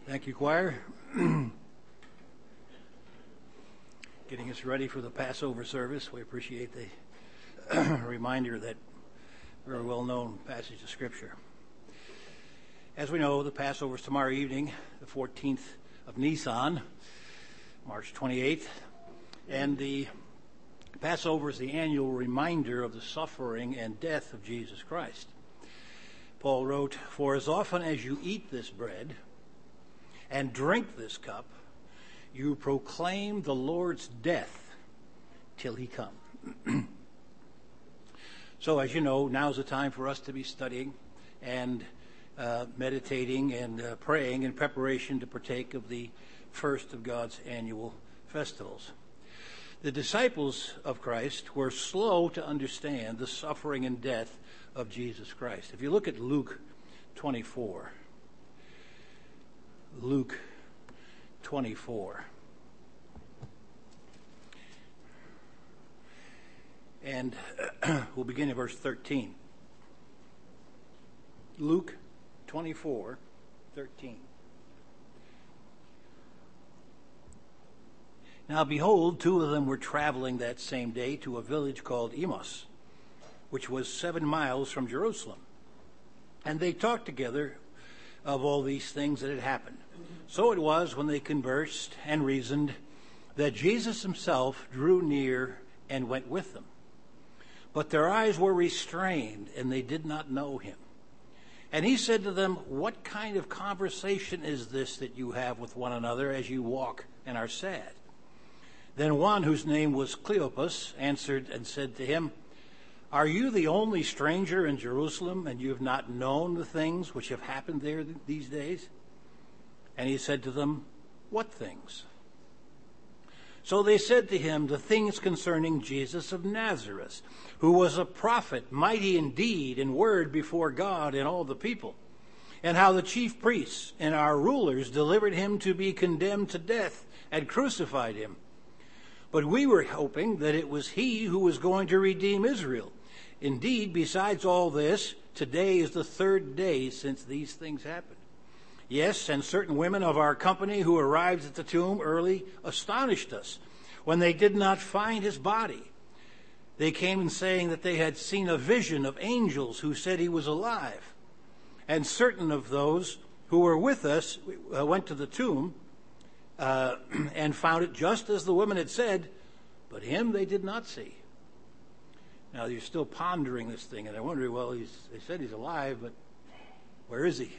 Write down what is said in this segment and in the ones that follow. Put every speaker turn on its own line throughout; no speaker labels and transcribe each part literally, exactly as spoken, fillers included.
Thank you, choir. Getting us ready for the Passover service. We appreciate the reminder of that very well-known passage of Scripture. As we know, the Passover is tomorrow evening, the fourteenth of Nisan, March twenty-eighth, and the Passover is the annual reminder of the suffering and death of Jesus Christ. Paul wrote, "For as often as you eat this bread and drink this cup, you proclaim the Lord's death till he come." So, as you know, now's the time for us to be studying and uh, meditating and uh, praying in preparation to partake of the first of God's annual festivals. The disciples of Christ were slow to understand the suffering and death of Jesus Christ. If you look at Luke twenty-four, Luke twenty-four. And we'll begin in verse thirteen. Luke twenty-four, thirteen. Now behold, two of them were traveling that same day to a village called Emmaus, which was seven miles from Jerusalem. And they talked together of all these things that had happened. So it was, when they conversed and reasoned, that Jesus himself drew near and went with them. But their eyes were restrained, and they did not know him. And he said to them, "What kind of conversation is this that you have with one another as you walk and are sad?" Then one, whose name was Cleopas, answered and said to him, "Are you the only stranger in Jerusalem, and you have not known the things which have happened there th- these days?" And he said to them, "What things?" So they said to him, "The things concerning Jesus of Nazareth, who was a prophet, mighty in deed and word before God and all the people, and how the chief priests and our rulers delivered him to be condemned to death and crucified him. But we were hoping that it was he who was going to redeem Israel. Indeed, besides all this, today is the third day since these things happened. Yes, and certain women of our company who arrived at the tomb early astonished us when they did not find his body. They came in saying that they had seen a vision of angels who said he was alive. And certain of those who were with us uh, went to the tomb uh, and found it just as the women had said, but him they did not see." Now you're still pondering this thing, and they're wondering, well, he's, they said he's alive, but where is he?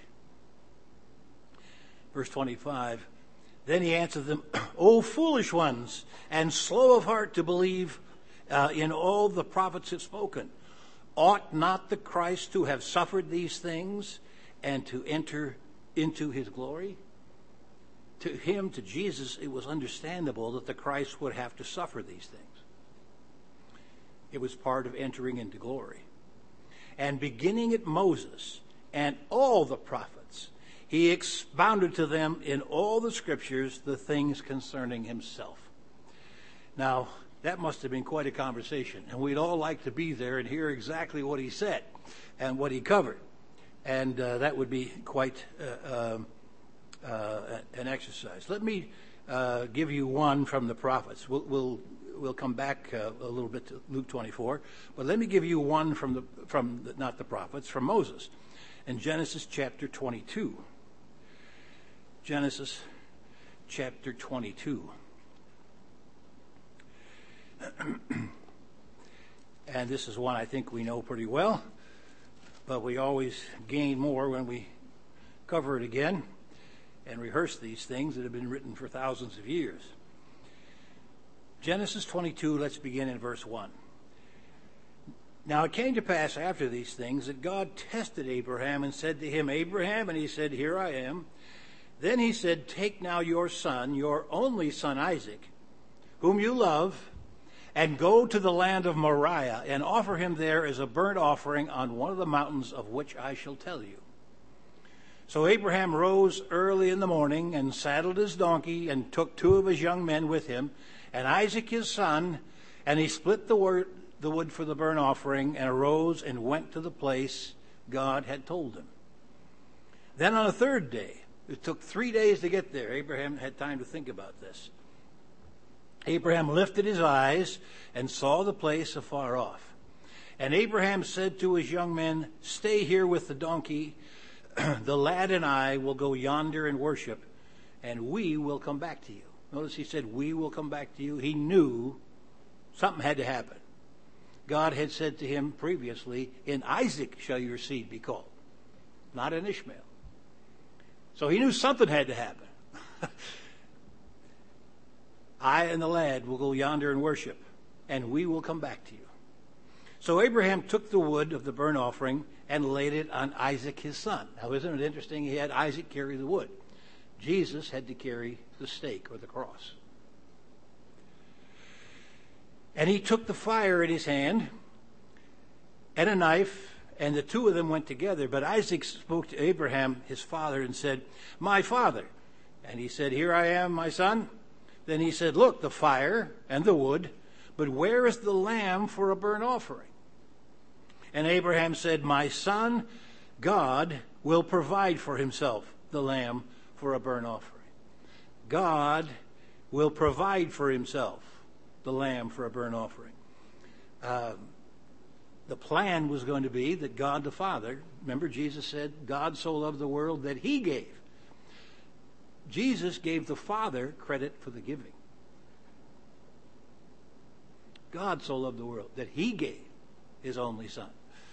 Verse twenty-five, then he answered them, "O foolish ones, and slow of heart to believe uh, in all the prophets have spoken. Ought not the Christ to have suffered these things and to enter into his glory?" To him, to Jesus, it was understandable that the Christ would have to suffer these things. It was part of entering into glory. And beginning at Moses and all the prophets, he expounded to them in all the scriptures the things concerning himself. Now, that must have been quite a conversation, and we'd all like to be there and hear exactly what he said and what he covered. And uh, that would be quite uh, um, uh, an exercise. Let me uh, give you one from the prophets. We'll, we'll, we'll come back uh, a little bit to Luke twenty-four, but let me give you one from the, from the, not the prophets, from Moses, in Genesis chapter twenty-two. Genesis chapter twenty-two. And this is one I think we know pretty well, but we always gain more when we cover it again and rehearse these things that have been written for thousands of years. Genesis twenty-two, let's begin in verse one. Now it came to pass after these things that God tested Abraham and said to him, "Abraham," and he said, "Here I am." Then he said, "Take now your son, your only son Isaac, whom you love, and go to the land of Moriah and offer him there as a burnt offering on one of the mountains of which I shall tell you." So Abraham rose early in the morning and saddled his donkey and took two of his young men with him and Isaac his son, and he split the wood, the wood for the burnt offering and arose and went to the place God had told him. Then on the third day, It took three days to get there. Abraham had time to think about this. Abraham lifted his eyes and saw the place afar off. And Abraham said to his young men, "Stay here with the donkey. The lad and I will go yonder and worship, and we will come back to you." Notice he said, "We will come back to you." He knew something had to happen. God had said to him previously, "In Isaac shall your seed be called," not in Ishmael. So he knew something had to happen. "I and the lad will go yonder and worship, and we will come back to you." So Abraham took the wood of the burnt offering and laid it on Isaac his son. Now, isn't it interesting? He had Isaac carry the wood. Jesus had to carry the stake or the cross. And he took the fire in his hand and a knife, and the two of them went together. But Isaac spoke to Abraham, his father, and said, "My father." And he said, "Here I am, my son." Then he said, "Look, the fire and the wood, but where is the lamb for a burnt offering?" And Abraham said, "My son, God will provide for himself the lamb for a burnt offering." God will provide for himself the lamb for a burnt offering. Um, the plan was going to be that God the Father, remember Jesus said, God so loved the world that he gave. Jesus gave the Father credit for the giving. God so loved the world that he gave his only son.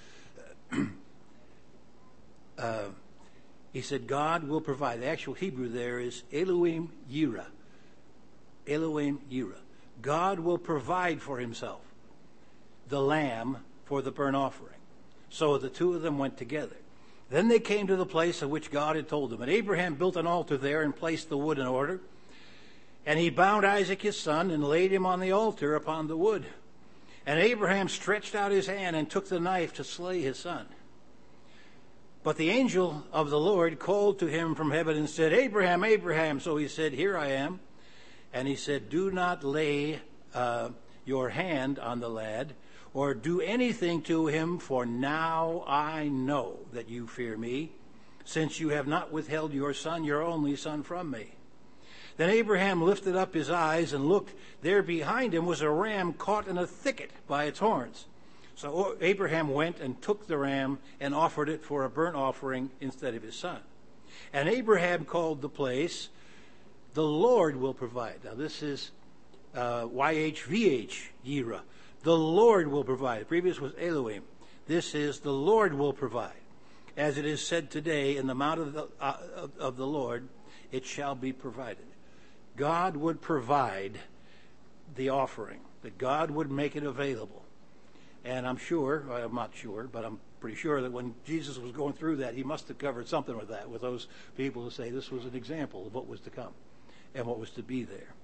uh, he said, God will provide. The actual Hebrew there is Elohim Yireh. Elohim Yireh. God will provide for himself the lamb for the burnt offering. So the two of them went together. Then they came to the place of which God had told them. And Abraham built an altar there and placed the wood in order. And he bound Isaac his son and laid him on the altar upon the wood. And Abraham stretched out his hand and took the knife to slay his son. But the angel of the Lord called to him from heaven and said, "Abraham, Abraham." So he said, "Here I am." And he said, "Do not lay uh, your hand on the lad or do anything to him, for now I know that you fear me, since you have not withheld your son, your only son, from me." Then Abraham lifted up his eyes and looked. There behind him was a ram caught in a thicket by its horns. So Abraham went and took the ram and offered it for a burnt offering instead of his son. And Abraham called the place, "The Lord will provide." Now this is uh, Y H V H, Yireh. The Lord will provide. The previous was Elohim. This is the Lord will provide. As it is said today, in the mount of the, uh, of, of the Lord, it shall be provided. God would provide the offering, that God would make it available. And I'm sure, I'm not sure, but I'm pretty sure that when Jesus was going through that, he must have covered something with that, with those people who say this was an example of what was to come and what was to be there.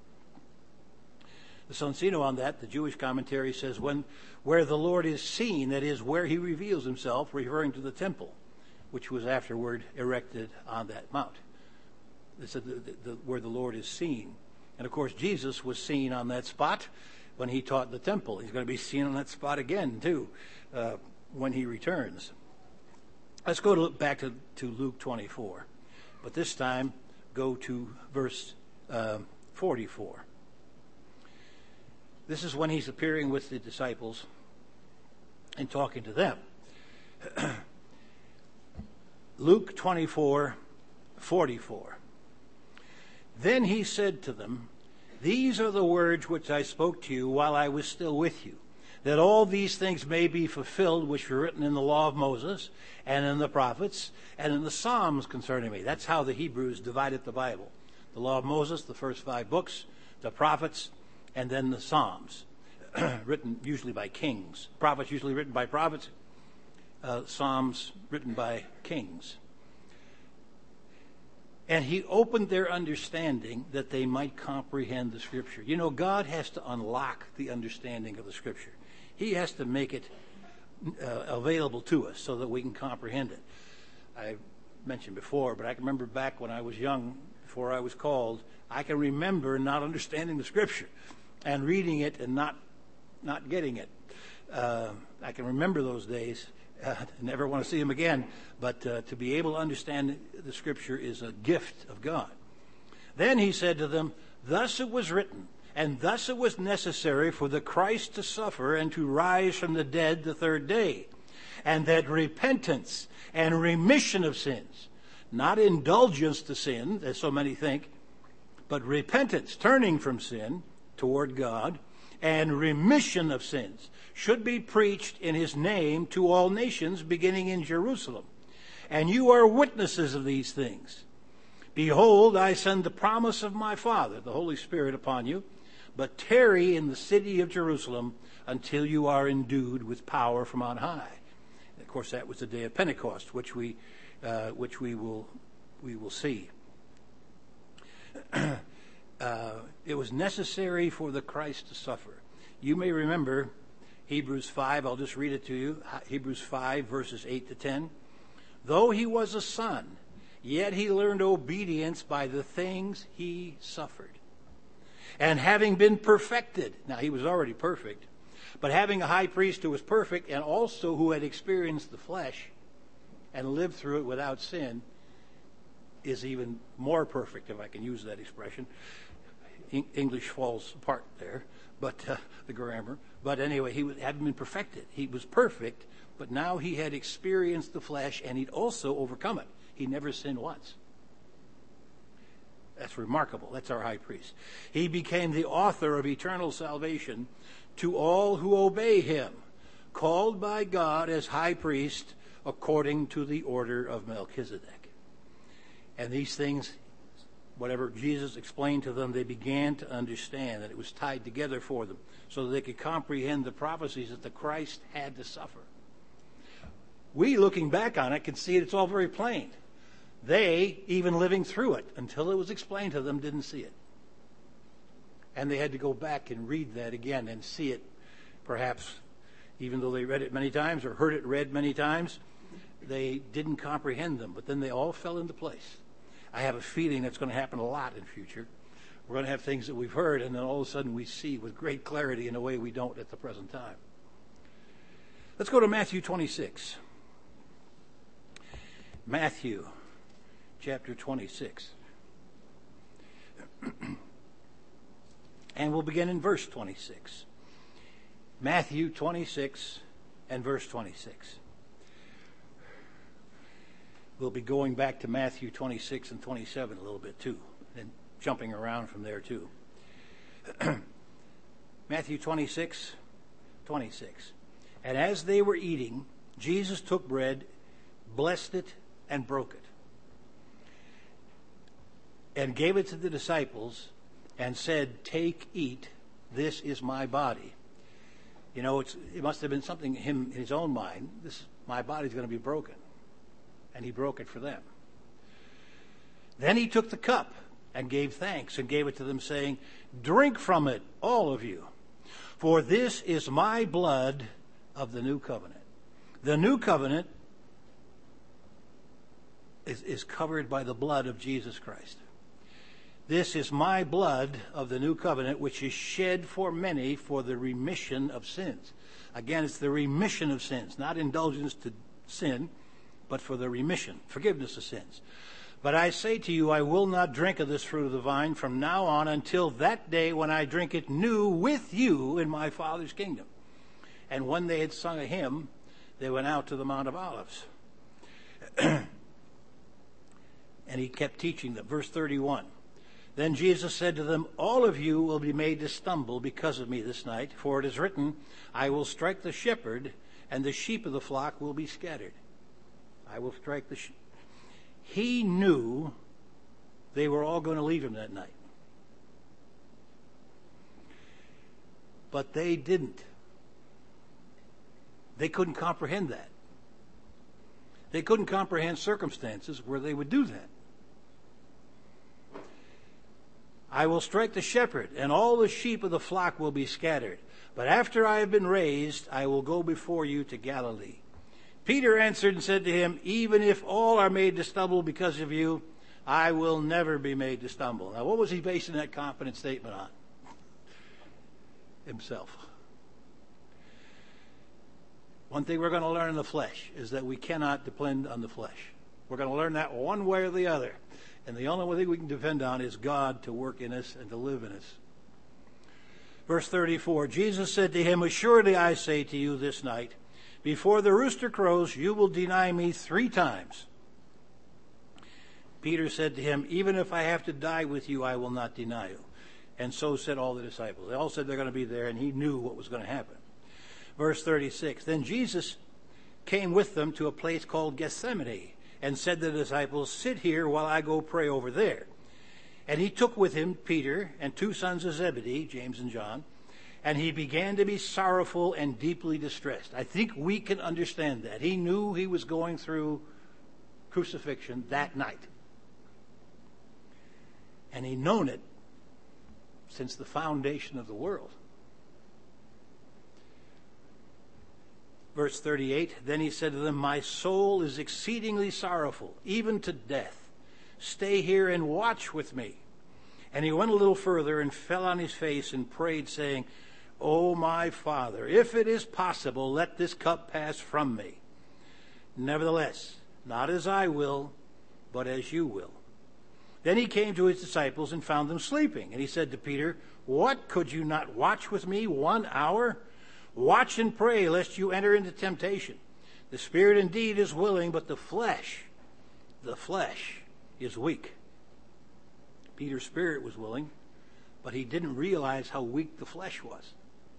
The Sonsino on that, the Jewish commentary, says, when where the Lord is seen, that is, where he reveals himself, referring to the temple, which was afterward erected on that mount. This is the, the, the, where the Lord is seen. And of course, Jesus was seen on that spot when he taught the temple. He's going to be seen on that spot again, too, uh, when he returns. Let's go to look back to, to Luke twenty-four. But this time, go to verse uh, forty-four. This is when he's appearing with the disciples and talking to them. Luke twenty-four, forty-four. Then he said to them, "These are the words which I spoke to you while I was still with you, that all these things may be fulfilled which were written in the law of Moses and in the prophets and in the Psalms concerning me." That's how the Hebrews divided the Bible. The law of Moses, the first five books, the prophets, and then the Psalms, written usually by kings. Prophets usually written by prophets. Uh, Psalms written by kings. And he opened their understanding that they might comprehend the Scripture. You know, God has to unlock the understanding of the Scripture. He has to make it uh, available to us so that we can comprehend it. I mentioned before, but I can remember back when I was young, before I was called, I can remember not understanding the Scripture and reading it and not not getting it. Uh, I can remember those days, uh, never want to see him again. But uh, to be able to understand the Scripture is a gift of God. Then he said to them, thus it was written, and thus it was necessary for the Christ to suffer and to rise from the dead the third day, and that repentance and remission of sins, not indulgence to sin, as so many think, but repentance, turning from sin toward God, and remission of sins should be preached in his name to all nations, beginning in Jerusalem. And you are witnesses of these things. Behold, I send the promise of my Father, the Holy Spirit, upon you, but tarry in the city of Jerusalem until you are endued with power from on high. And of course, that was the day of Pentecost, which we, uh, which we will, we will see. uh, it was necessary for the Christ to suffer. You may remember Hebrews five. I'll just read it to you. Hebrews five, verses eight to ten. Though he was a son, yet he learned obedience by the things he suffered. And having been perfected, now he was already perfect, but having a high priest who was perfect and also who had experienced the flesh and lived through it without sin, is even more perfect, if I can use that expression. English falls apart there, but uh, the grammar. But anyway, he hadn't been perfected. He was perfect, but now he had experienced the flesh and he'd also overcome it. He never sinned once. That's remarkable. That's our high priest. He became the author of eternal salvation to all who obey him, called by God as high priest according to the order of Melchizedek. And these things, whatever Jesus explained to them, they began to understand that it was tied together for them so that they could comprehend the prophecies that the Christ had to suffer. We, looking back on it, can see it, it's all very plain. They, even living through it, until it was explained to them, didn't see it. And they had to go back and read that again and see it, perhaps, even though they read it many times or heard it read many times, they didn't comprehend them. But then they all fell into place. I have a feeling that's going to happen a lot in future. We're going to have things that we've heard, and then all of a sudden we see with great clarity in a way we don't at the present time. Let's go to Matthew twenty-six. Matthew chapter twenty-six. And we'll begin in verse twenty-six. Matthew twenty-six and verse twenty-six. We'll be going back to Matthew twenty-six and twenty-seven a little bit too, and jumping around from there too. Matthew twenty-six, twenty-six. And as they were eating, Jesus took bread, blessed it, and broke it, and gave it to the disciples, and said, "Take, eat, this is my body." You know, it's, it must have been something in him, in his own mind. This, my body's going to be broken. And he broke it for them. Then he took the cup and gave thanks and gave it to them, saying, "Drink from it, all of you, for this is my blood of the new covenant." The new covenant is, is covered by the blood of Jesus Christ. This is my blood of the new covenant, which is shed for many for the remission of sins. Again, it's the remission of sins, not indulgence to sin, but for the remission, forgiveness of sins. "But I say to you, I will not drink of this fruit of the vine from now on until that day when I drink it new with you in my Father's kingdom." And when they had sung a hymn, they went out to the Mount of Olives. And he kept teaching them. Verse thirty-one. Then Jesus said to them, "All of you will be made to stumble because of me this night, for it is written, I will strike the shepherd, and the sheep of the flock will be scattered." I will strike the sheep. He knew they were all going to leave him that night. But they didn't. They couldn't comprehend that. They couldn't comprehend circumstances where they would do that. "I will strike the shepherd, and all the sheep of the flock will be scattered. But after I have been raised, I will go before you to Galilee." Peter answered and said to him, "Even if all are made to stumble because of you, I will never be made to stumble." Now, what was he basing that confident statement on? Himself. One thing we're going to learn in the flesh is that we cannot depend on the flesh. We're going to learn that one way or the other. And the only thing we can depend on is God to work in us and to live in us. Verse thirty-four, Jesus said to him, "Assuredly I say to you this night, before the rooster crows, you will deny me three times." Peter said to him, "Even if I have to die with you, I will not deny you." And so said all the disciples. They all said they're going to be there, and he knew what was going to happen. Verse thirty-six, then Jesus came with them to a place called Gethsemane, and said to the disciples, "Sit here while I go pray over there." And he took with him Peter and two sons of Zebedee, James and John, and he began to be sorrowful and deeply distressed. I think we can understand that. He knew he was going through crucifixion that night. And he'd known it since the foundation of the world. Verse thirty-eight, then he said to them, "My soul is exceedingly sorrowful, even to death. Stay here and watch with me." And he went a little further and fell on his face and prayed, saying, "O my Father, if it is possible, let this cup pass from me. Nevertheless, not as I will, but as you will." Then he came to his disciples and found them sleeping. And he said to Peter, "What, could you not watch with me one hour? Watch and pray, lest you enter into temptation. The spirit indeed is willing, but the flesh, the flesh is weak." Peter's spirit was willing, but he didn't realize how weak the flesh was.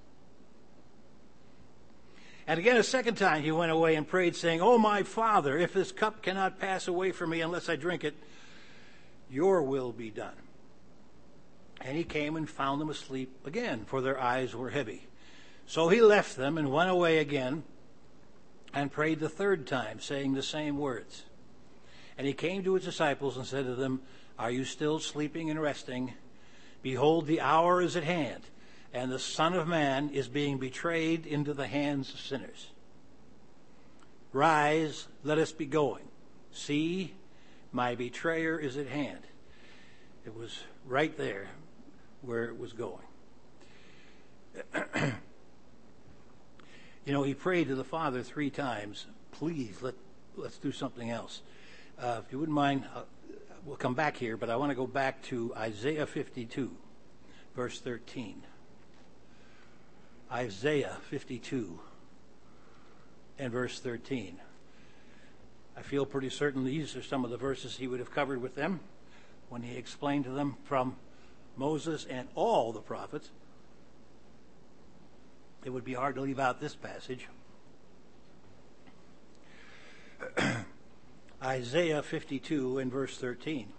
And again, a second time he went away and prayed, saying, "O my Father, if this cup cannot pass away from me unless I drink it, your will be done." And he came and found them asleep again, for their eyes were heavy. So he left them and went away again and prayed the third time, saying the same words. And he came to his disciples and said to them, "Are you still sleeping and resting? Behold, the hour is at hand, and the Son of Man is being betrayed into the hands of sinners. Rise, let us be going. See, my betrayer is at hand." It was right there where it was going. You know, he prayed to the Father three times, "Please, let, let's do something else." Uh, if you wouldn't mind, uh, we'll come back here, but I want to go back to Isaiah fifty-two, verse thirteen. Isaiah fifty-two and verse thirteen. I feel pretty certain these are some of the verses he would have covered with them when he explained to them from Moses and all the prophets. It would be hard to leave out this passage. Isaiah fifty-two and verse thirteen.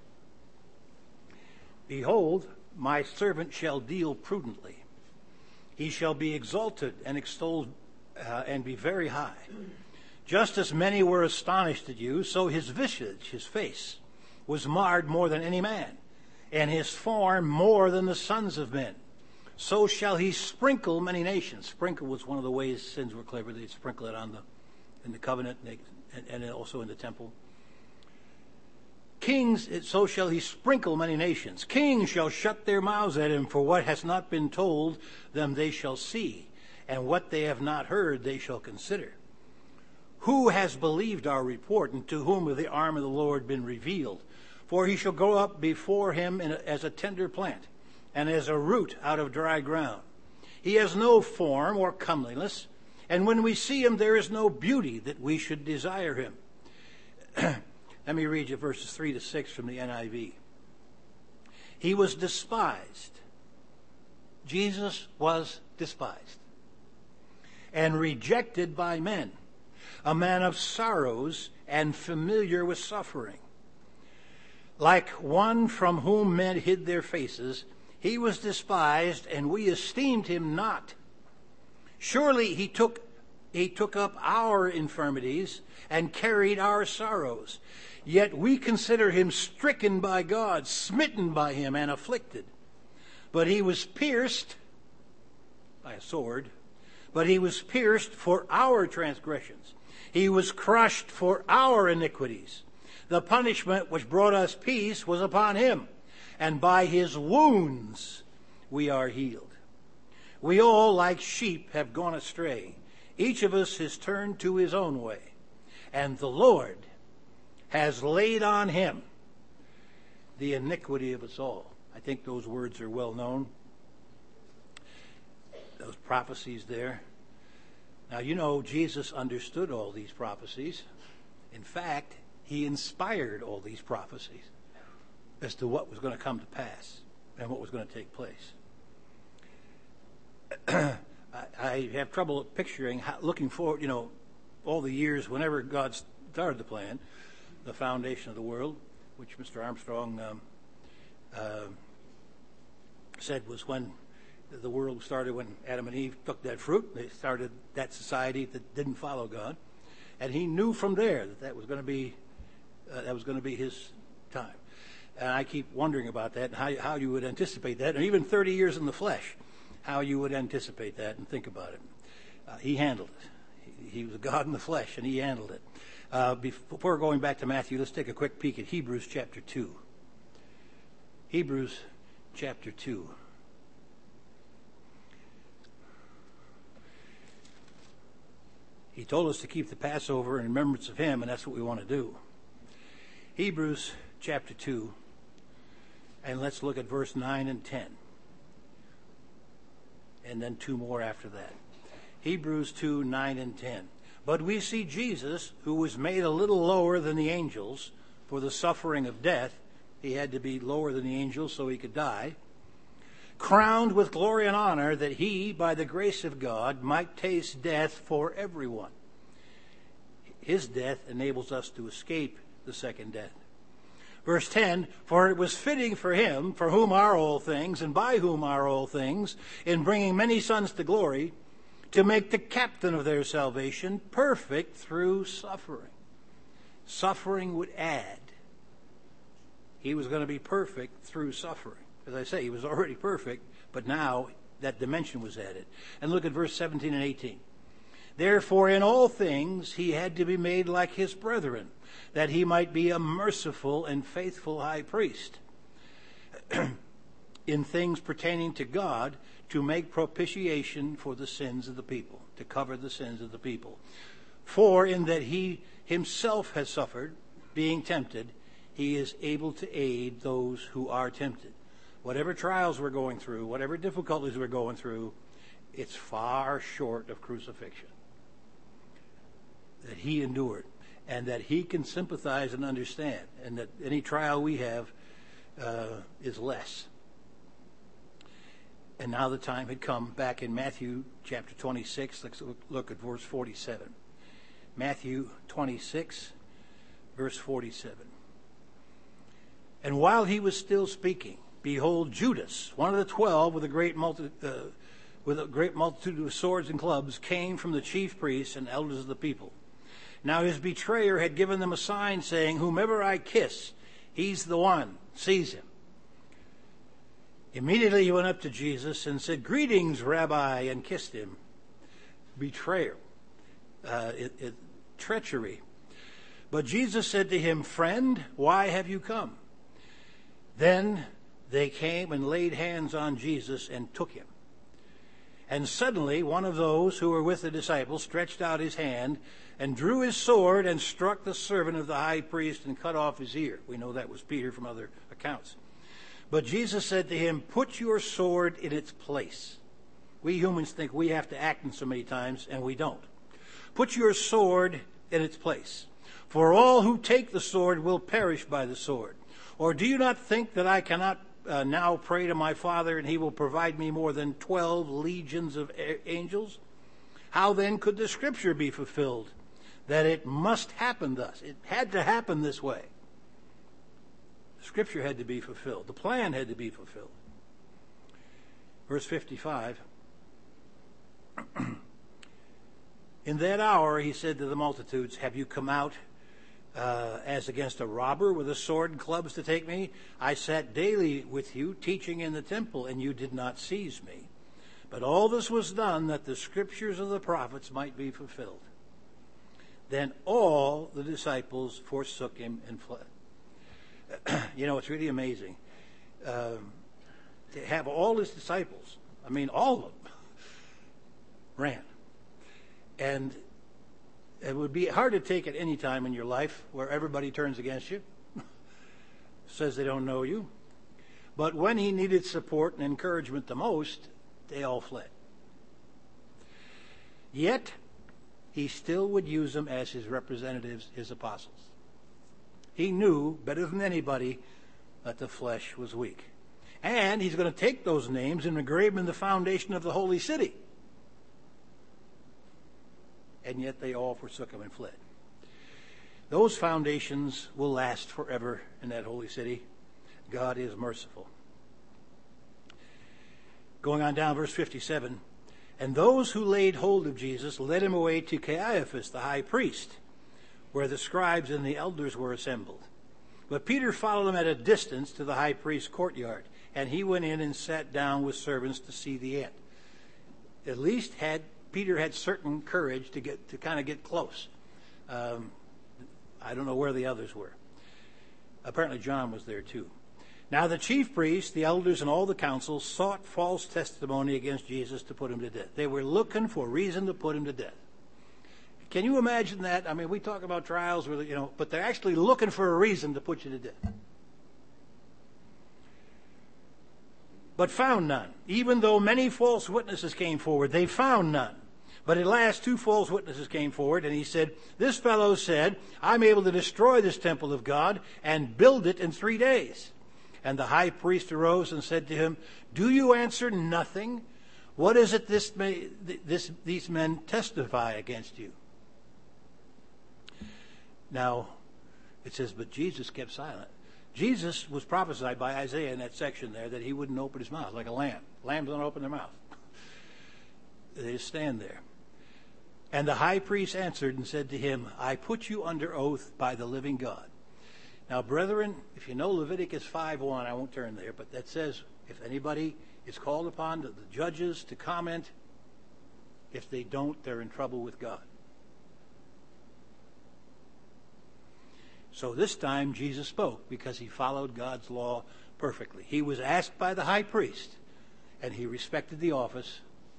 "Behold, my servant shall deal prudently. He shall be exalted and extolled uh, and be very high. Just as many were astonished at you, so his visage, his face, was marred more than any man, and his form more than the sons of men. So shall he sprinkle many nations." Sprinkle was one of the ways sins were clever. They'd sprinkle it on the in the covenant and, and also in the temple. "Kings, so shall he sprinkle many nations. Kings shall shut their mouths at him, for what has not been told them they shall see, and what they have not heard they shall consider. Who has believed our report, and to whom has the arm of the Lord been revealed? For he shall grow up before him in a, as a tender plant, and as a root out of dry ground. He has no form or comeliness, and when we see him there is no beauty that we should desire him." Let me read you verses three to six from the N I V. "He was despised." Jesus was despised and rejected by men, a man of sorrows and familiar with suffering. Like one from whom men hid their faces, he was despised, and we esteemed him not. Surely he took he took up our infirmities and carried our sorrows. Yet we consider him stricken by God, smitten by him, and afflicted. But he was pierced by a sword, but he was pierced for our transgressions. He was crushed for our iniquities. The punishment which brought us peace was upon him, and by his wounds we are healed. We all, like sheep, have gone astray. Each of us has turned to his own way, and the Lord has laid on him the iniquity of us all. I think those words are well known. Those prophecies there. Now, you know, Jesus understood all these prophecies. In fact, he inspired all these prophecies as to what was going to come to pass and what was going to take place. I, I have trouble picturing, how, looking forward, you know, all the years whenever God started the plan, the foundation of the world, which Mister Armstrong um, uh, said was when the world started, when Adam and Eve took that fruit. They started that society that didn't follow God, and he knew from there that that was going to be uh, that was going to be his time. And I keep wondering about that, and how how you would anticipate that, and even thirty years in the flesh, how you would anticipate that and think about it. Uh, he handled it. He, he was a God in the flesh, and he handled it. Uh, before going back to Matthew, let's take a quick peek at Hebrews chapter two. Hebrews chapter two. He told us to keep the Passover in remembrance of him, and that's what we want to do. Hebrews chapter two, and let's look at verse nine and ten. And then two more after that. Hebrews two, nine and ten. But we see Jesus, who was made a little lower than the angels for the suffering of death. He had to be lower than the angels so he could die. Crowned with glory and honor, that he, by the grace of God, might taste death for everyone. His death enables us to escape the second death. Verse ten, for it was fitting for him, for whom are all things, and by whom are all things, in bringing many sons to glory, to make the captain of their salvation perfect through suffering. Suffering would add. He was going to be perfect through suffering. As I say, he was already perfect, but now that dimension was added. And look at verse seventeen and eighteen. Therefore, in all things he had to be made like his brethren, that he might be a merciful and faithful high priest in things pertaining to God, to make propitiation for the sins of the people, to cover the sins of the people. For in that he himself has suffered, being tempted, he is able to aid those who are tempted. Whatever trials we're going through, whatever difficulties we're going through, it's far short of crucifixion. That he endured, and that he can sympathize and understand, and that any trial we have uh, is less. And now the time had come. Back in Matthew chapter twenty-six, let's look at verse forty-seven. Matthew twenty-six, verse forty-seven. And while he was still speaking, behold, Judas, one of the twelve, with a great multi, uh, with a great multitude of swords and clubs, came from the chief priests and elders of the people. Now his betrayer had given them a sign, saying, whomever I kiss, he's the one. Seize him. Immediately he went up to Jesus and said, greetings, Rabbi, and kissed him. Betrayal. Uh, it, it, treachery. But Jesus said to him, friend, why have you come? Then they came and laid hands on Jesus and took him. And suddenly one of those who were with the disciples stretched out his hand and drew his sword and struck the servant of the high priest and cut off his ear. We know that was Peter from other accounts. But Jesus said to him, put your sword in its place. We humans think we have to act in so many times, and we don't. Put your sword in its place. For all who take the sword will perish by the sword. Or do you not think that I cannot uh, now pray to my Father, and he will provide me more than twelve legions of a- angels? How then could the scripture be fulfilled, that it must happen thus? It had to happen this way. The scripture had to be fulfilled. The plan had to be fulfilled. Verse fifty-five. In that hour he said to the multitudes, have you come out uh, as against a robber with a sword and clubs to take me? I sat daily with you teaching in the temple, and you did not seize me. But all this was done that the scriptures of the prophets might be fulfilled. Then all the disciples forsook him and fled. You know, it's really amazing um, to have all his disciples, I mean all of them, ran. And it would be hard to take at any time in your life where everybody turns against you, says they don't know you. But when he needed support and encouragement the most, they all fled. Yet, he still would use them as his representatives, his apostles. He knew better than anybody that the flesh was weak. And he's going to take those names and engrave them in the foundation of the holy city. And yet they all forsook him and fled. Those foundations will last forever in that holy city. God is merciful. Going on down, verse fifty-seven. And those who laid hold of Jesus led him away to Caiaphas, the high priest, where the scribes and the elders were assembled. But Peter followed him at a distance to the high priest's courtyard, and he went in and sat down with servants to see the end. At least had Peter had certain courage to get to kind of get close. Um, I don't know where the others were. Apparently John was there too. Now the chief priests, the elders, and all the council sought false testimony against Jesus to put him to death. They were looking for reason to put him to death. Can you imagine that? I mean, we talk about trials, where, you know, but they're actually looking for a reason to put you to death. But found none. Even though many false witnesses came forward, they found none. But at last two false witnesses came forward, and he said, this fellow said, I'm able to destroy this temple of God and build it in three days. And the high priest arose and said to him, do you answer nothing? What is it this may, this, these men testify against you? Now, it says, but Jesus kept silent. Jesus was prophesied by Isaiah in that section there that he wouldn't open his mouth like a lamb. Lambs don't open their mouth. They just stand there. And the high priest answered and said to him, I put you under oath by the living God. Now, brethren, if you know Leviticus five one, I won't turn there, but that says if anybody is called upon, to the judges to comment, if they don't, they're in trouble with God. So this time Jesus spoke because he followed God's law perfectly. He was asked by the high priest, and he respected the office.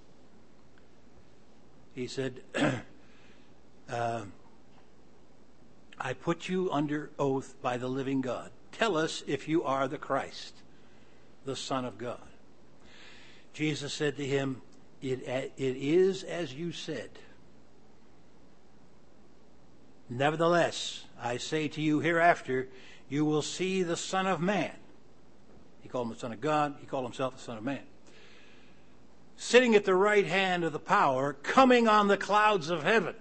He said, uh, I put you under oath by the living God. Tell us if you are the Christ, the Son of God. Jesus said to him, it, it is as you said. Nevertheless, I say to you, hereafter you will see the Son of Man. He called him the Son of God. He called himself the Son of Man. Sitting at the right hand of the power, coming on the clouds of heaven.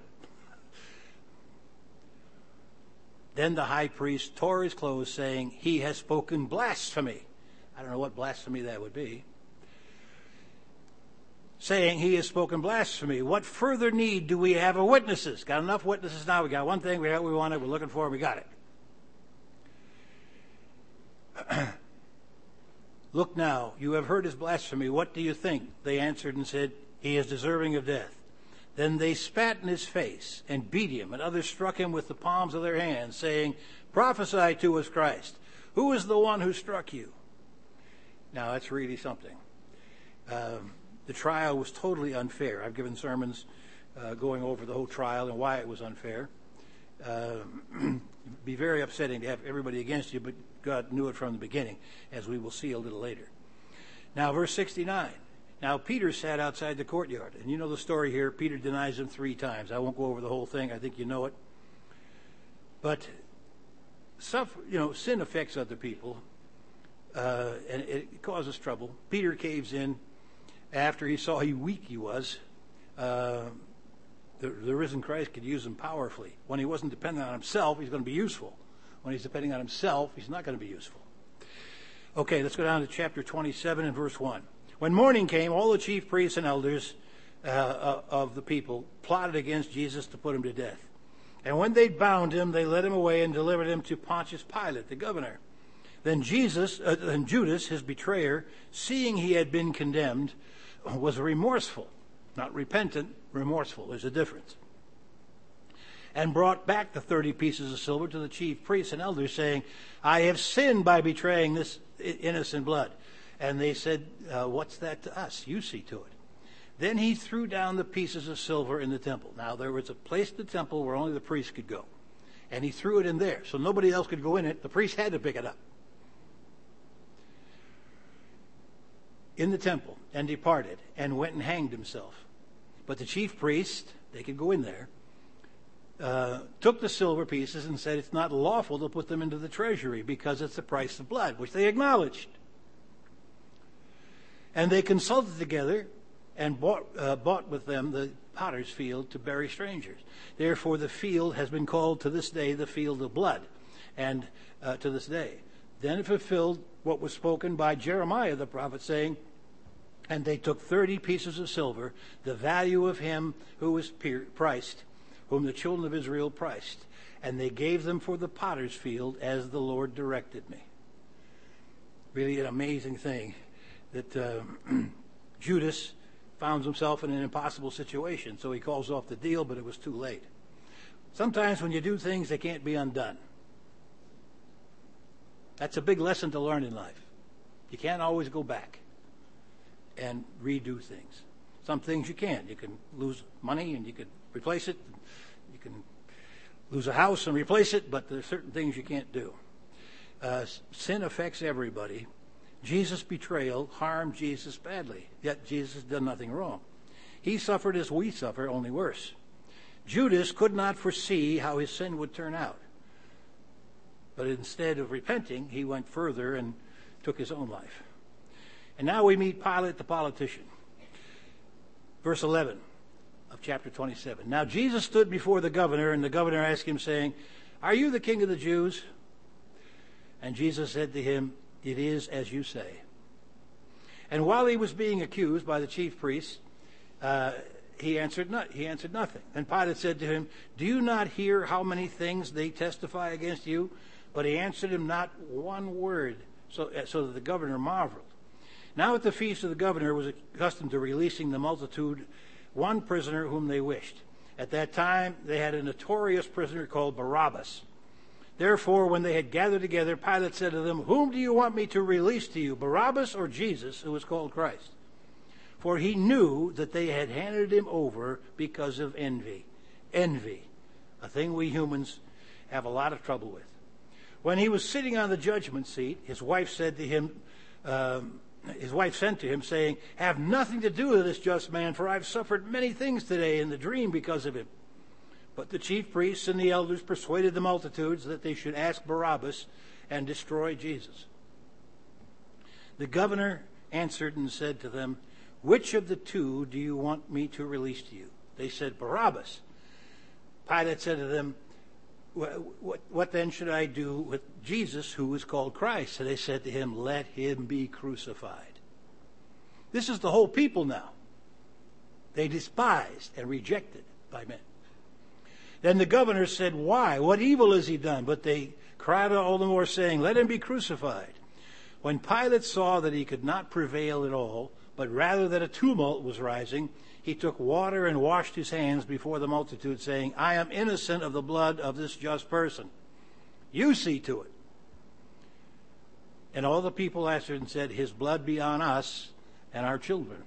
Then the high priest tore his clothes, saying, he has spoken blasphemy. I don't know what blasphemy that would be. Saying, he has spoken blasphemy. What further need do we have of witnesses? Got enough witnesses now. We got one thing we got, we wanted, we're looking for, we got it. Look now, you have heard his blasphemy. What do you think? They answered and said, he is deserving of death. Then they spat in his face and beat him, and others struck him with the palms of their hands, saying, prophesy to us, Christ. Who is the one who struck you? Now, that's really something. Um, the trial was totally unfair. I've given sermons uh, going over the whole trial and why it was unfair. Uh, it'd be very upsetting to have everybody against you, but God knew it from the beginning, as we will see a little later. Now, verse sixty-nine. Now, Peter sat outside the courtyard. And you know the story here. Peter denies him three times. I won't go over the whole thing. I think you know it. But, suffer, you know, sin affects other people. Uh, and it causes trouble. Peter caves in after he saw how weak he was. Uh, the, the risen Christ could use him powerfully. When he wasn't dependent on himself, he's going to be useful. When he's depending on himself, he's not going to be useful. Okay, let's go down to chapter twenty-seven and verse one. When morning came, all the chief priests and elders uh, of the people plotted against Jesus to put him to death. And when they'd bound him, they led him away and delivered him to Pontius Pilate, the governor. Then Jesus, uh, then Judas, his betrayer, seeing he had been condemned, was remorseful, not repentant, remorseful. There's a difference. And brought back the thirty pieces of silver to the chief priests and elders, saying, I have sinned by betraying this innocent blood. And they said, uh, what's that to us? You see to it. Then he threw down the pieces of silver in the temple. Now, there was a place in the temple where only the priest could go. And he threw it in there, so nobody else could go in it. The priest had to pick it up. In the temple, and departed, and went and hanged himself. But the chief priest, they could go in there, uh, took the silver pieces and said it's not lawful to put them into the treasury because it's the price of blood, which they acknowledged. And they consulted together and bought, uh, bought with them the potter's field to bury strangers. Therefore the field has been called to this day the field of blood, and uh, to this day. Then it fulfilled what was spoken by Jeremiah the prophet, saying, and they took thirty pieces of silver, the value of him who was priced, whom the children of Israel priced, and they gave them for the potter's field as the Lord directed me. Really an amazing thing that uh, Judas found himself in an impossible situation, so he calls off the deal, but it was too late. Sometimes when you do things, they can't be undone. That's a big lesson to learn in life. You can't always go back and redo things. Some things you can. You can lose money and you can replace it. You can lose a house and replace it, but there's certain things you can't do. Uh, sin affects everybody. Jesus' betrayal harmed Jesus badly, yet Jesus did nothing wrong. He suffered as we suffer, only worse. Judas could not foresee how his sin would turn out. But instead of repenting, he went further and took his own life. And now we meet Pilate the politician. Verse eleven of chapter twenty-seven. Now Jesus stood before the governor, and the governor asked him, saying, "Are you the king of the Jews?" And Jesus said to him, "It is as you say." And while he was being accused by the chief priests, uh, he answered not, he answered nothing. And Pilate said to him, "Do you not hear how many things they testify against you?" But he answered him not one word, so, so that the governor marveled. Now at the feast of the governor was accustomed to releasing the multitude one prisoner whom they wished. At that time they had a notorious prisoner called Barabbas. Therefore, when they had gathered together, Pilate said to them, "Whom do you want me to release to you, Barabbas or Jesus, who is called Christ?" For he knew that they had handed him over because of envy. Envy, a thing we humans have a lot of trouble with. When he was sitting on the judgment seat, his wife said to him, um, his wife sent to him, saying, "Have nothing to do with this just man, for I've suffered many things today in the dream because of him." But the chief priests and the elders persuaded the multitudes that they should ask Barabbas and destroy Jesus. The governor answered and said to them, "Which of the two do you want me to release to you?" They said, "Barabbas." Pilate said to them, What, what, what then should I do with Jesus, who is called Christ? So they said to him, "Let him be crucified." This is the whole people now. They despised and rejected by men. Then the governor said, "Why? What evil has he done?" But they cried out all the more, saying, "Let him be crucified." When Pilate saw that he could not prevail at all, but rather that a tumult was rising, he took water and washed his hands before the multitude, saying, "I am innocent of the blood of this just person. You see to it." And all the people answered and said, "His blood be on us and our children."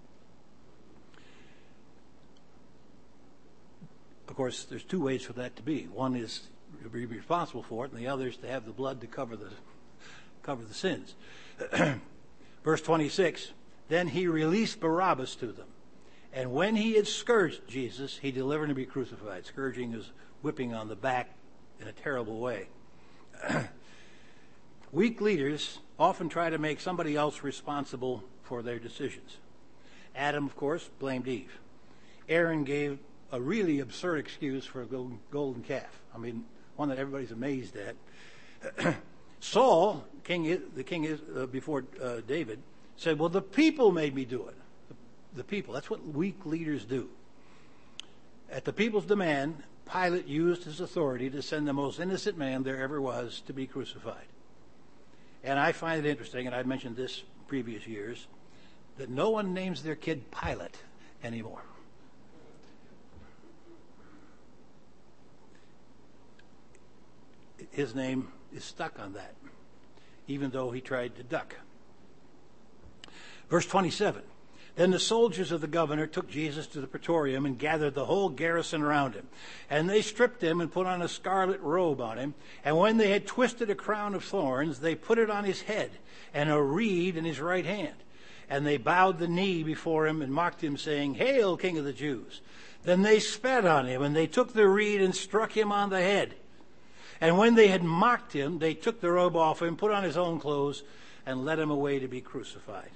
Of course, there's two ways for that to be. One is to be responsible for it, and the other is to have the blood to cover the cover the sins. Verse twenty-six, then he released Barabbas to them. And when he had scourged Jesus, he delivered him to be crucified. Scourging is whipping on the back in a terrible way. Weak leaders often try to make somebody else responsible for their decisions. Adam, of course, blamed Eve. Aaron gave a really absurd excuse for a golden calf. I mean, one that everybody's amazed at. Saul, king, the king is uh, before uh, David, said, "Well, the people made me do it." The, the people. That's what weak leaders do. At the people's demand, Pilate used his authority to send the most innocent man there ever was to be crucified. And I find it interesting, and I've mentioned this previous years, that no one names their kid Pilate anymore. His name is stuck on that, even though he tried to duck. Verse twenty-seven, Then the soldiers of the governor took Jesus to the praetorium and gathered the whole garrison around him. And they stripped him and put on a scarlet robe on him. And when they had twisted a crown of thorns, they put it on his head and a reed in his right hand. And they bowed the knee before him and mocked him, saying, "Hail, King of the Jews!" Then they spat on him, and they took the reed and struck him on the head. And when they had mocked him, they took the robe off him, put on his own clothes, and led him away to be crucified.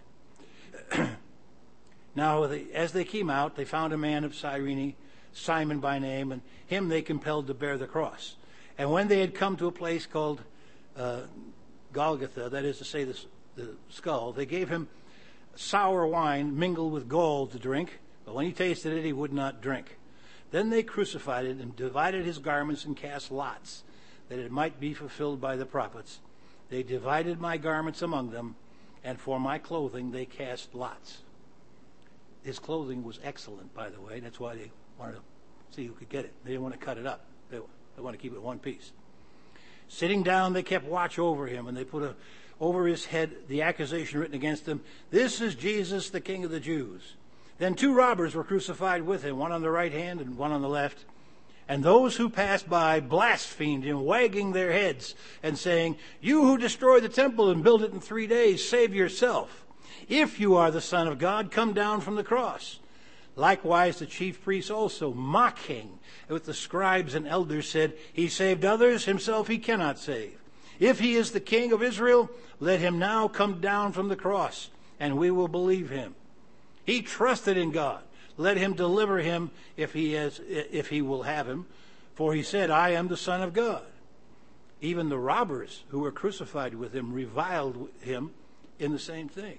Now, as they came out, they found a man of Cyrene, Simon by name, and him they compelled to bear the cross. And when they had come to a place called uh, Golgotha, that is to say the, the skull, they gave him sour wine mingled with gall to drink, but when he tasted it, he would not drink. Then they crucified it and divided his garments and cast lots, that it might be fulfilled by the prophets. They divided my garments among them, and for my clothing they cast lots. His clothing was excellent, by the way. That's why they wanted to see who could get it. They didn't want to cut it up. They, they wanted to keep it one piece. Sitting down, they kept watch over him, and they put a, over his head the accusation written against him, "This is Jesus, the King of the Jews." Then two robbers were crucified with him, one on the right hand and one on the left. And those who passed by blasphemed him, wagging their heads and saying, "You who destroyed the temple and built it in three days, save yourself. If you are the Son of God, come down from the cross." Likewise the chief priests also, mocking with the scribes and elders, said, "He saved others, himself he cannot save. If he is the King of Israel, let him now come down from the cross, and we will believe him. He trusted in God. Let him deliver him if he has, if he will have him. For he said, 'I am the Son of God.'" Even the robbers who were crucified with him reviled him in the same thing.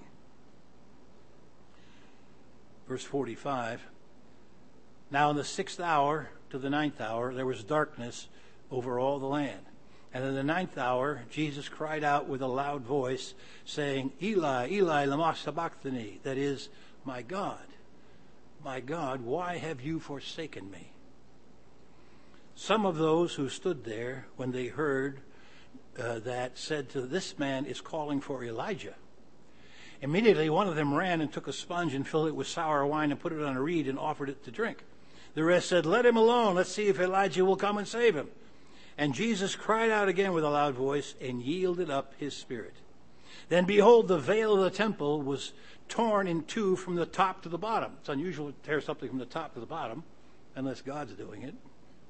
Verse forty-five, "Now in the sixth hour to the ninth hour there was darkness over all the land. And in the ninth hour Jesus cried out with a loud voice, saying, 'Eli, Eli, lama sabachthani,' that is, 'My God, my God, why have you forsaken me?' Some of those who stood there, when they heard uh, that, said to, 'This man is calling for Elijah.' Immediately one of them ran and took a sponge and filled it with sour wine and put it on a reed and offered it to drink. The rest said, 'Let him alone. Let's see if Elijah will come and save him.' And Jesus cried out again with a loud voice and yielded up his spirit. Then behold, the veil of the temple was torn in two from the top to the bottom." It's unusual to tear something from the top to the bottom, unless God's doing it.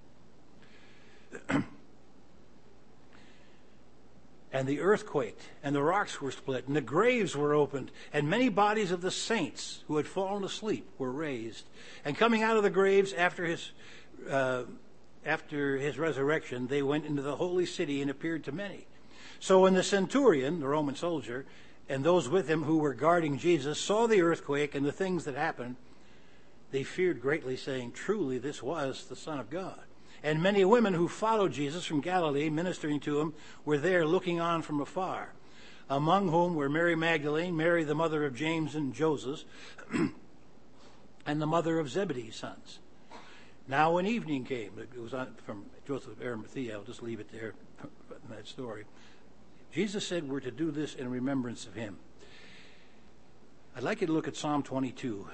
"And the earth quaked, and the rocks were split, and the graves were opened, and many bodies of the saints who had fallen asleep were raised. And coming out of the graves after his uh, after his resurrection, they went into the holy city and appeared to many. So when the centurion, the Roman soldier, and those with him who were guarding Jesus saw the earthquake and the things that happened, they feared greatly, saying, 'Truly this was the Son of God.' And many women who followed Jesus from Galilee, ministering to him, were there looking on from afar, among whom were Mary Magdalene, Mary the mother of James and Joseph, and the mother of Zebedee's sons. Now when evening came," it was on, from Joseph of Arimathea, I'll just leave it there in that story. Jesus said we're to do this in remembrance of him. I'd like you to look at Psalm twenty-two.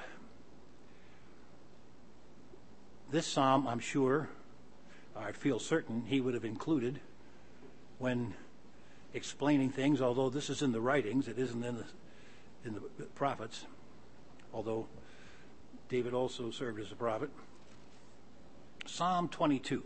This psalm, I'm sure, I feel certain he would have included when explaining things, although this is in the writings, it isn't in the, in the prophets, although David also served as a prophet. Psalm twenty-two.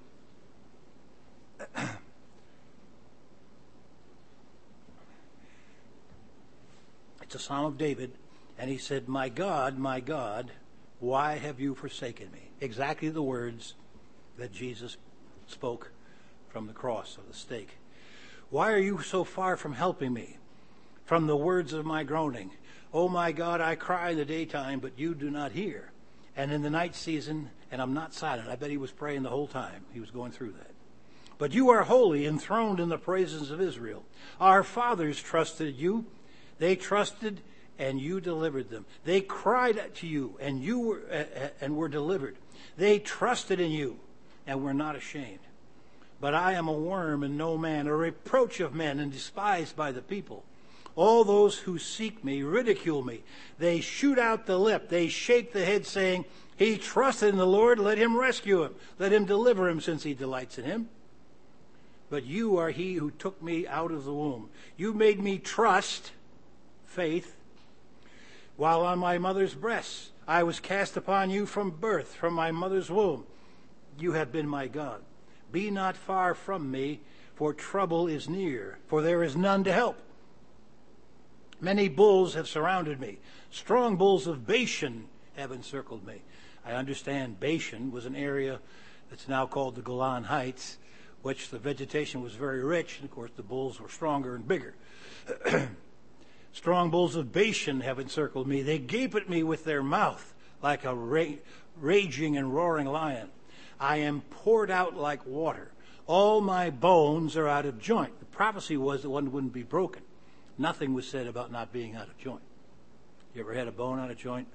It's a psalm of David, and he said, "My God, my God, why have you forsaken me?" Exactly the words that Jesus spoke from the cross of the stake. "Why are you so far from helping me? From the words of my groaning. Oh my God, I cry in the daytime, but you do not hear. And in the night season, and I'm not silent." I bet he was praying the whole time he was going through that. "But you are holy, enthroned in the praises of Israel. Our fathers trusted you. They trusted, and you delivered them. They cried to you, and you were uh, and were delivered. They trusted in you, and were not ashamed. But I am a worm and no man, a reproach of men and despised by the people. All those who seek me ridicule me. They shoot out the lip. They shake the head, saying, he trusted in the Lord. Let him rescue him. Let him deliver him, since he delights in him. But you are he who took me out of the womb. You made me trust, faith, while on my mother's breasts. I was cast upon you from birth, from my mother's womb. You have been my God. Be not far from me, for trouble is near, for there is none to help. Many bulls have surrounded me. Strong bulls of Bashan have encircled me. I understand Bashan was an area that's now called the Golan Heights, which the vegetation was very rich, and of course the bulls were stronger and bigger. Strong bulls of Bashan have encircled me. They gape at me with their mouth like a ra- raging and roaring lion. I am poured out like water. All my bones are out of joint. The prophecy was that one wouldn't be broken. Nothing was said about not being out of joint. You ever had a bone out of joint?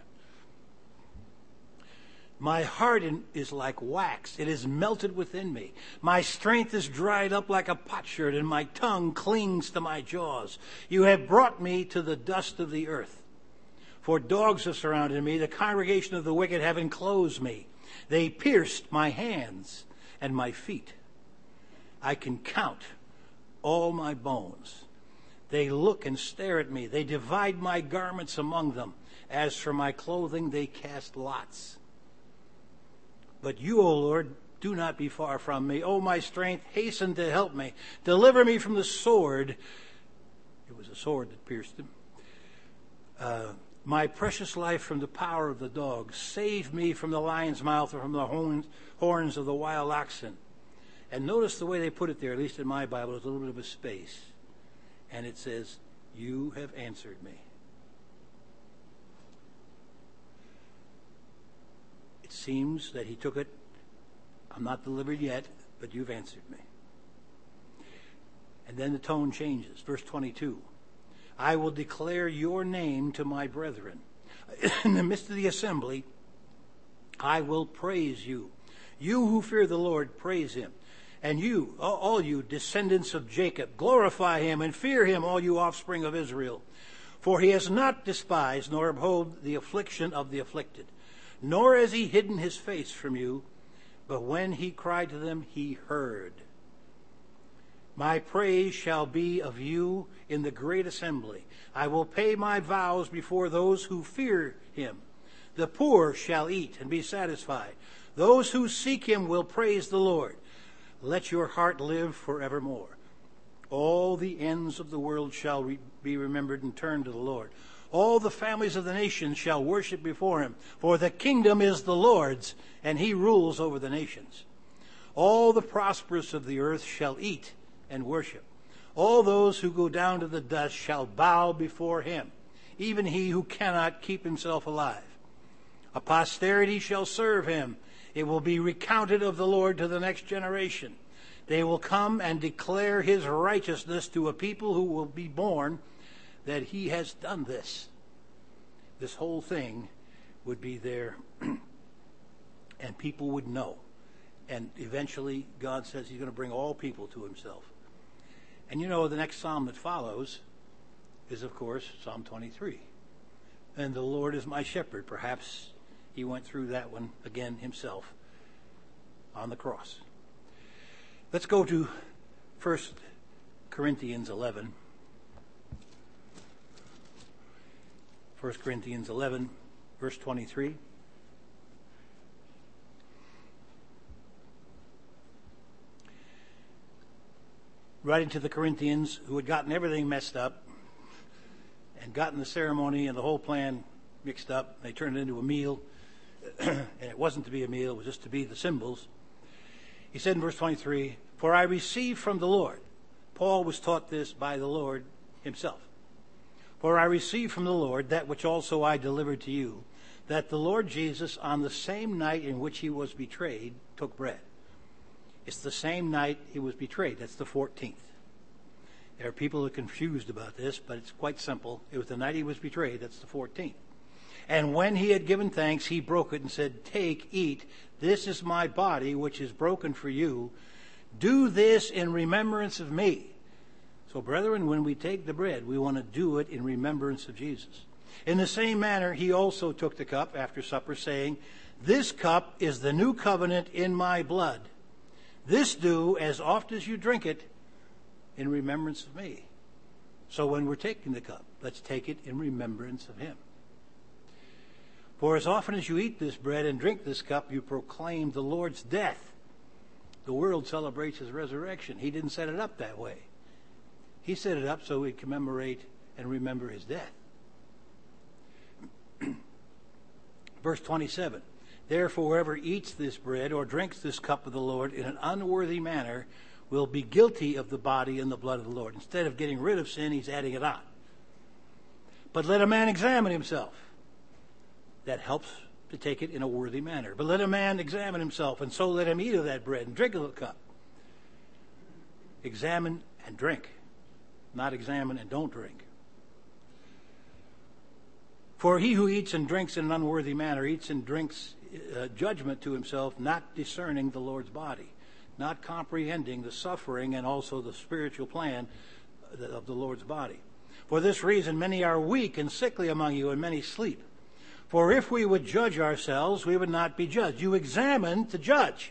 My heart in, is like wax. It is melted within me. My strength is dried up like a potsherd, and my tongue clings to my jaws. You have brought me to the dust of the earth. For dogs have surrounded me. The congregation of the wicked have enclosed me. They pierced my hands and my feet. I can count all my bones. They look and stare at me. They divide my garments among them. As for my clothing, they cast lots. But you, O Lord, do not be far from me. O my strength, hasten to help me. Deliver me from the sword. It was a sword that pierced him. Uh, my precious life from the power of the dog. Save me from the lion's mouth or from the horns, horns of the wild oxen. And notice the way they put it there, at least in my Bible, there's a little bit of a space. And it says, you have answered me. It seems that he took it, I'm not delivered yet, but you've answered me. And then the tone changes. Verse twenty-two. I will declare your name to my brethren. In the midst of the assembly, I will praise you. You who fear the Lord, praise him. And you, all you descendants of Jacob, glorify him and fear him, all you offspring of Israel. For he has not despised nor abhorred the affliction of the afflicted, nor has he hidden his face from you, but when he cried to them, he heard. My praise shall be of you in the great assembly. I will pay my vows before those who fear him. The poor shall eat and be satisfied. Those who seek him will praise the Lord. Let your heart live forevermore. All the ends of the world shall re- be remembered and turn to the Lord. All the families of the nations shall worship before him. For the kingdom is the Lord's, and he rules over the nations. All the prosperous of the earth shall eat and worship. All those who go down to the dust shall bow before him, even he who cannot keep himself alive. A posterity shall serve him. It will be recounted of the Lord to the next generation. They will come and declare his righteousness to a people who will be born, that he has done this. This whole thing would be there, and people would know. And eventually, God says he's going to bring all people to himself. And you know, the next psalm that follows is, of course, Psalm twenty-three. And the Lord is my shepherd. Perhaps he went through that one again himself on the cross. Let's go to First Corinthians eleven. First Corinthians eleven, verse twenty-three. Writing to the Corinthians who had gotten everything messed up and gotten the ceremony and the whole plan mixed up. They turned it into a meal. And it wasn't to be a meal, it was just to be the symbols. He said in verse twenty-three, for I received from the Lord. Paul was taught this by the Lord himself. For I received from the Lord that which also I delivered to you, that the Lord Jesus, on the same night in which he was betrayed, took bread. It's the same night he was betrayed. That's the fourteenth. There are people who are confused about this, but it's quite simple. It was the night he was betrayed. That's the fourteenth. And when he had given thanks, he broke it and said, take, eat. This is my body, which is broken for you. Do this in remembrance of me. So, brethren, when we take the bread, we want to do it in remembrance of Jesus. In the same manner, he also took the cup after supper, saying, "This cup is the new covenant in my blood. This do as oft as you drink it in remembrance of me." So when we're taking the cup, let's take it in remembrance of him. "For as often as you eat this bread and drink this cup, you proclaim the Lord's death." The world celebrates his resurrection. He didn't set it up that way. He set it up so we'd commemorate and remember his death. Verse twenty-seven, "Therefore whoever eats this bread or drinks this cup of the Lord in an unworthy manner will be guilty of the body and the blood of the Lord." Instead of getting rid of sin, he's adding it on. "But let a man examine himself." That helps to take it in a worthy manner. "But let a man examine himself, and so let him eat of that bread and drink of the cup." Examine and drink, not examine and don't drink. "For he who eats and drinks in an unworthy manner eats and drinks uh, judgment to himself, not discerning the Lord's body," not comprehending the suffering and also the spiritual plan of the Lord's body. "For this reason many are weak and sickly among you, and many sleep. For if we would judge ourselves, we would not be judged." You examine to judge.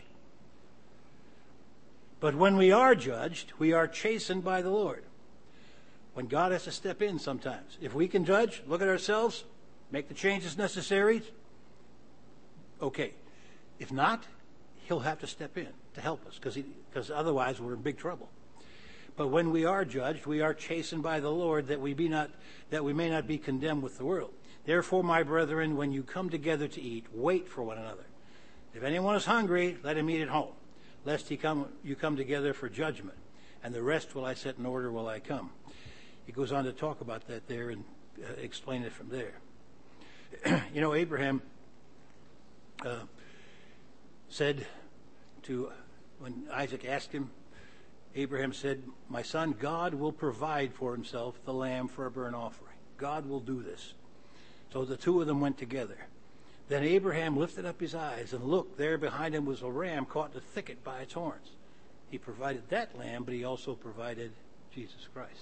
"But when we are judged, we are chastened by the Lord." When God has to step in sometimes. If we can judge, look at ourselves, make the changes necessary, okay. If not, he'll have to step in to help us, because because otherwise we're in big trouble. "But when we are judged, we are chastened by the Lord, that we be not that we may not be condemned with the world. Therefore, my brethren, when you come together to eat, wait for one another. If anyone is hungry, let him eat at home, lest he come you come together for judgment. And the rest will I set in order while I come." He goes on to talk about that there and uh, explain it from there. You know, Abraham uh, said to, when Isaac asked him, Abraham said, "My son, God will provide for himself the lamb for a burnt offering." God will do this. So the two of them went together. Then Abraham lifted up his eyes and looked. There behind him was a ram caught in a thicket by its horns. He provided that lamb, but he also provided Jesus Christ.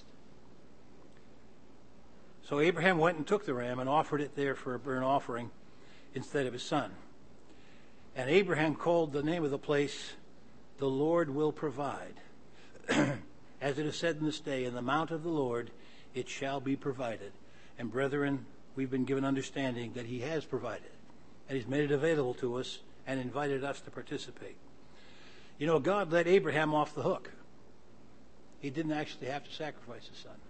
So Abraham went and took the ram and offered it there for a burnt offering instead of his son. And Abraham called the name of the place, "The Lord will provide." As it is said in this day, "In the mount of the Lord it shall be provided." And brethren, we've been given understanding that he has provided. And he's made it available to us and invited us to participate. You know, God let Abraham off the hook. He didn't actually have to sacrifice his son.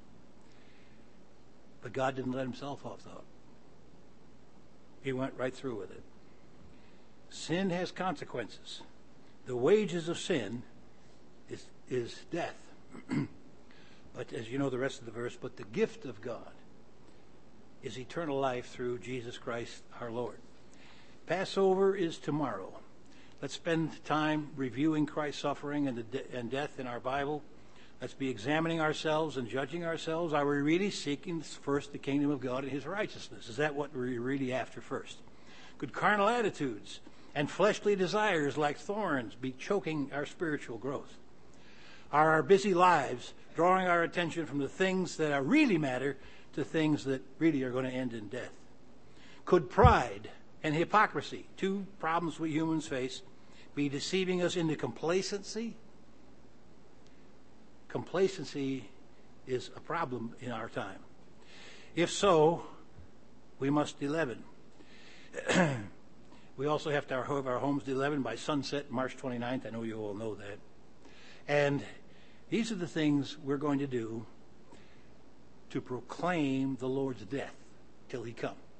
But God didn't let himself off the hook. He went right through with it. Sin has consequences. The wages of sin is, is death. But as you know the rest of the verse, but the gift of God is eternal life through Jesus Christ our Lord. Passover is tomorrow. Let's spend time reviewing Christ's suffering and, the de- and death in our Bible. Let's be examining ourselves and judging ourselves. Are we really seeking first the kingdom of God and his righteousness? Is that what we're really after first? Could carnal attitudes and fleshly desires like thorns be choking our spiritual growth? Are our busy lives drawing our attention from the things that are really matter to things that really are going to end in death? Could pride and hypocrisy, two problems we humans face, be deceiving us into complacency? Complacency is a problem in our time. If so, we must de-leaven. We also have to have our homes de-leavened by sunset, March twenty-ninth. I know you all know that. And these are the things we're going to do to proclaim the Lord's death till he come.